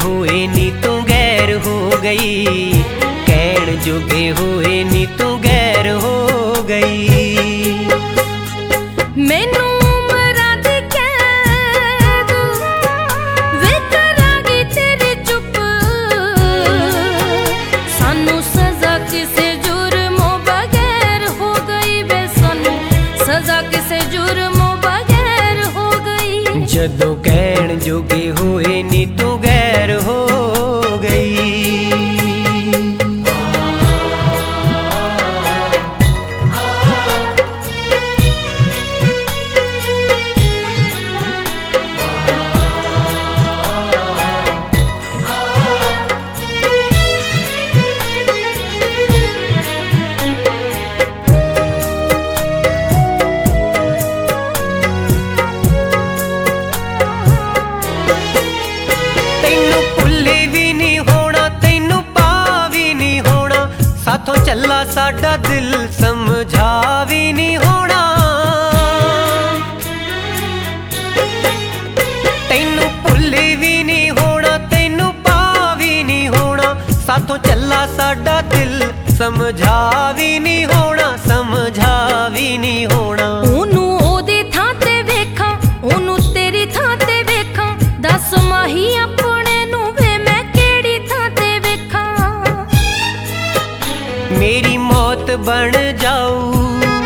होए नी तू गैर हो गई, कहण जोगे होए नी तू गैर हो गई। मैनू उमरां दी कैद वे करांगी तेरी चुप, सानू सजा किसे जुर्मों बगैर हो गई वे, सानू सजा किसे जुर्मों बगैर हो गई। जदों कहण जोगे होए नी तू गैर हो गई। साथों चला साडा दिल समझा भी नहीं होना, तैनू भुले भी नहीं होना, तैनू पा भी नहीं होना। साथों चला साडा दिल समझा भी नहीं होना, समझा भी नहीं होना। ओनू ओदी थां ते वेखां, ओनू तेरी थां ते वेखां, दस माही अपने नू वे मैं केड़ी थां ते वेखां। मेरी मौत बन जाऊ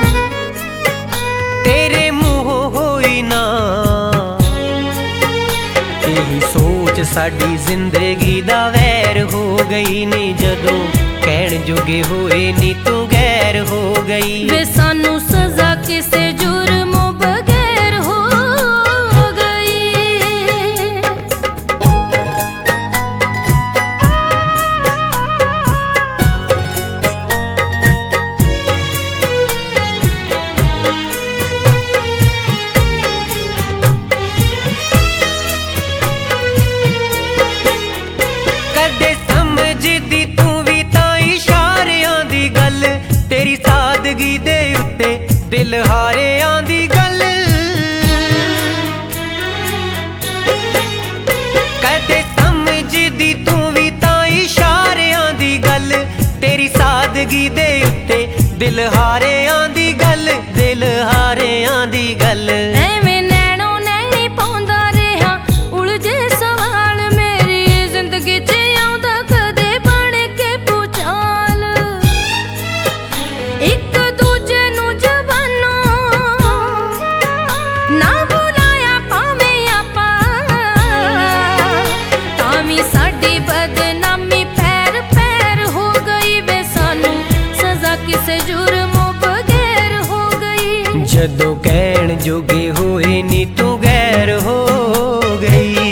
तेरे मुँह होई ना, यही सोच साडी जिंदगी दा वैर हो गई नी। जदों कहण जोगे होए नी तू गैर हो गई वे, सानू सजा किसे जुर्मों बगैर हो गई। कदे समझदी तू भी तां इशारियां दी गल, तेरी सादगी दे उत्ते दिल हारियां दी गल। कदे समझदी तू भी तां इशारियां दी गल, तेरी सादगी दे उत्ते दिल हारियां दी गल, दिल हारियां दी गल। एवें नैणों नैणी पाउंदा रेहा उलझे सवाल, मेरी जिंदगी च आउंदा कदे बण के भूचाल। एक दूजे नू जवानों ना बुलाया भावें आपां, तां वी साडी बदनामी पैर पैर हो गई वे, सानू सजा किसे जुर्मों बगैर हो गई। जदों कहण जोगे होए नी तू गैर हो गई।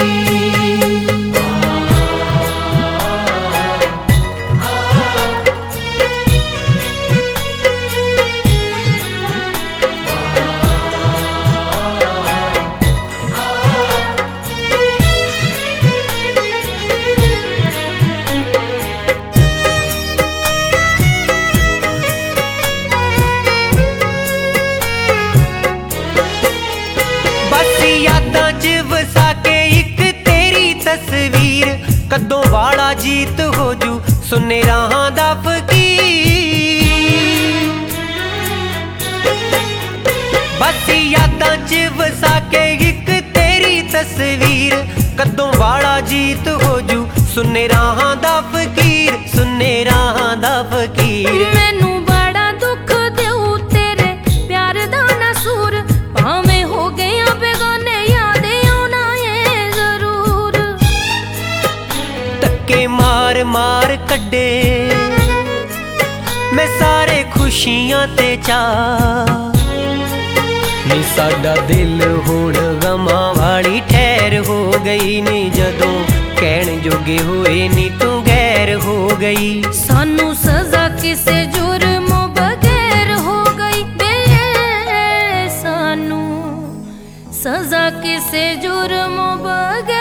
यादां च वसा के एक तेरी तस्वीर, कदों वाला जीत हो जू सुने राहां दा फकीर। बस यादां च वसा के एक तेरी तस्वीर, कदों वाला जीत हो जू सुने राहां दा फकीर, सुने राहां दा फकीर। मैनू बड़ा दुख देऊ तेरे प्यार दा नसूर, भावें हो गया बेगाने याद आना है जरूर। धक्के मार मार कड्डे मैं सारे खुशियां ते चाऽ, नी साडा दिल हुण गमां वाली ठहर हो गई नी। जदों कहण जोगे होए नी तू गैर हो गई, सानू सजा किसे जुर्मों बगैर हो गई बे, सानू सजा किसे जुर्मों बगैर